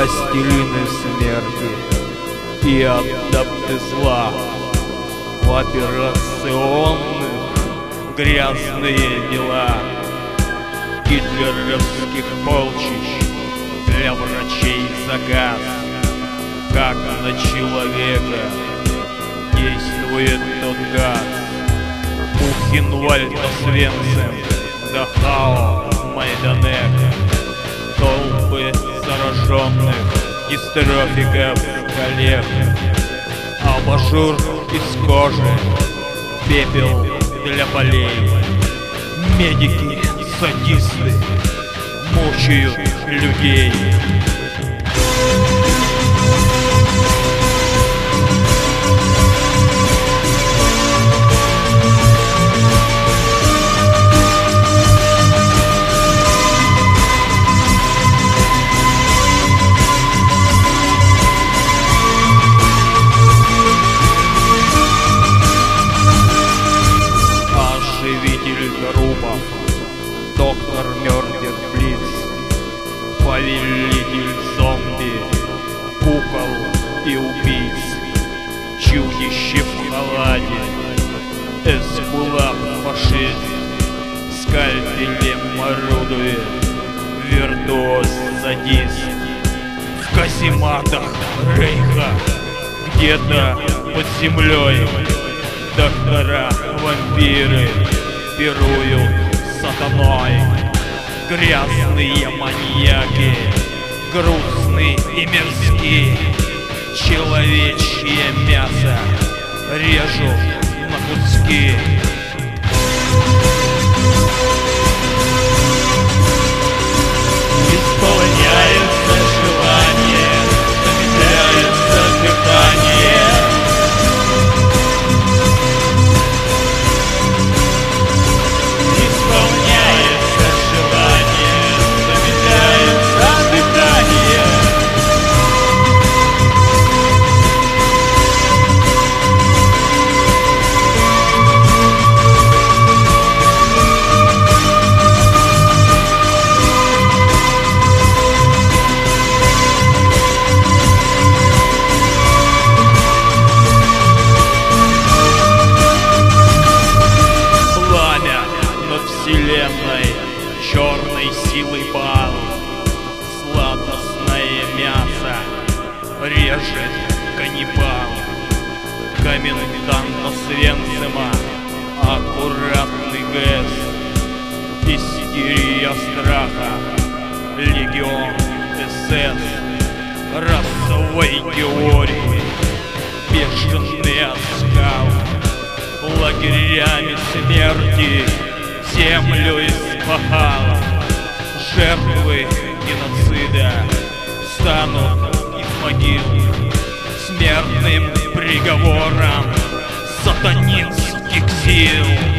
властелины смерти и адепты зла. В операционных грязные дела гитлеровских полчищ для врачей заказ. Как на человека действует тот газ. Бухенвальд, Освенцим, Дахау, Майданек. Толпы зараженных дистрофиков коллег. Абажур из кожи, пепел для полей. Медики, садисты мучают людей. Трупов, доктор Мёрдер Блиц, повелитель зомби, кукол и убийц, чудище в халате, эскулап фашист, скальпелем орудует, виртуоз садист. В казематах Рейха, где-то под землей, доктора-вампиры пируют с сатаной. Грязные маньяки, грустные и мерзкие, человечье мясо режут на куски. Исполняется желание, замедляется дыхание. Вселенной черной силой бал, сладостное мясо режет каннибал. Комендант Освенцима, аккуратный ГЭС, истерия страха, легион СС, расовой теории, бешеный оскал, лагерями смерти землю испахала. Жертвы геноцида станут из могил смертным приговором сатанинских сил.